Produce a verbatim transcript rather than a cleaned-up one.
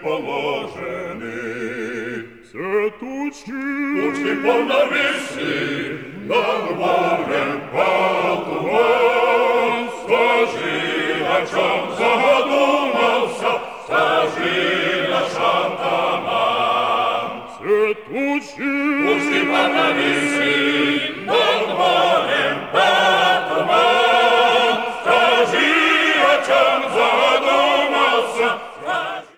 положены. Все тучи, тучи полновесны, над морем пал туман. Скажи, о чем задумался, скажи наш атаман. все тучи, Тучи полновесны,